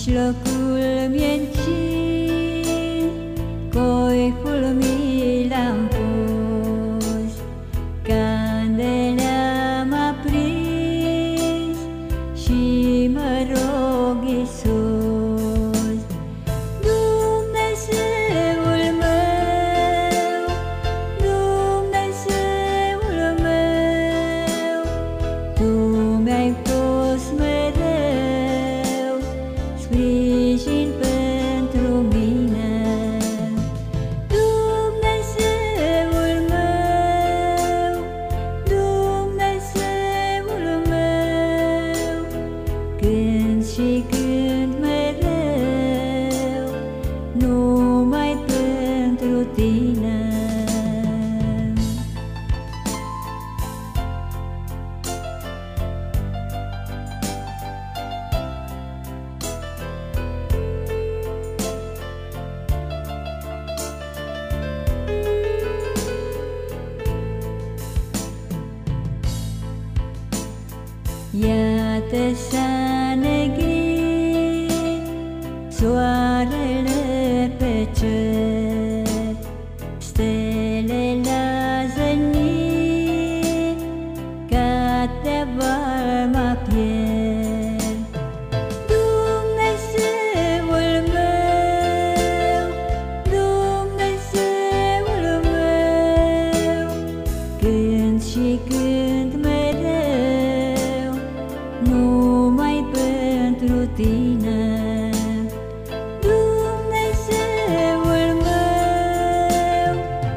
mijlocul miencii, coiful mi l-am pus, candela am aprins și mă rog, Iisus, Dumnezeul meu, Dumnezeul meu, Tu mi-ai fost mereu sprijin pentru mine. Dumnezeul meu, Dumnezeul meu, cânt și cânt mereu numai pentru Tine. Iată s-a negrit soarele pe cer, stele la zenit, ca de varma pierd. Dumnezeul meu, Dumnezeul meu, cânt și cânt mereu numai pentru Tine. Dumnezeul meu,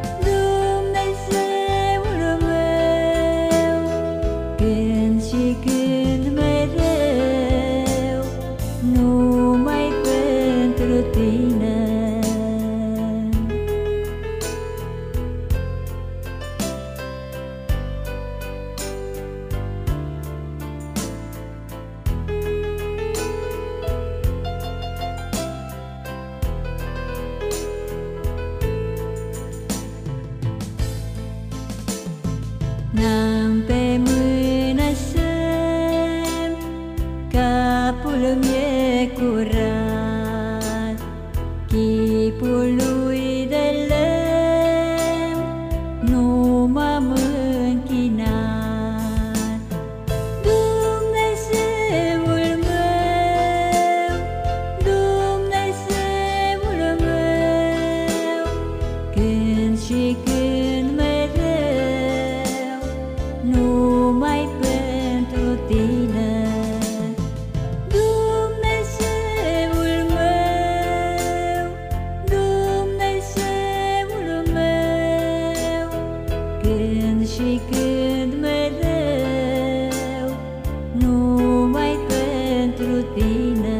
Dumnezeul meu, cânt și cânt mereu numai pentru Tine. N-am pe mână semn, capul mi-e curat, chipul lui de lemn nu m-am închinat. Dumnezeul meu, Dumnezeul meu, cânt și cânt mereu numai pentru Tine. Dumnezeul meu, Dumnezeul meu, cânt și cânt mereu numai pentru Tine.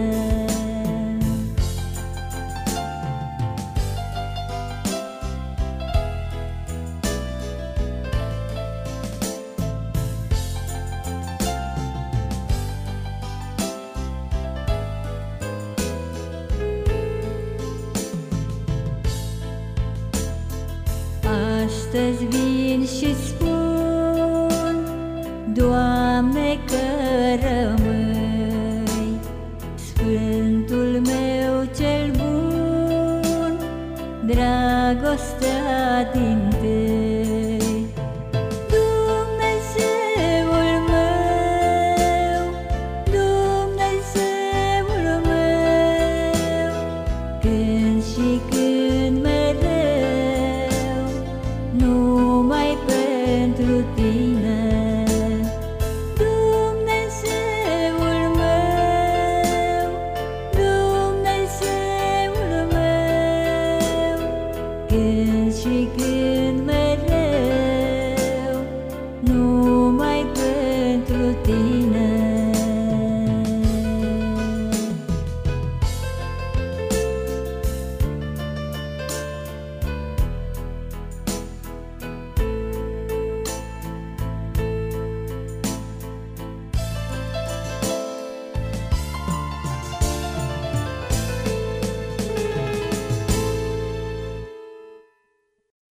Astăzi vin și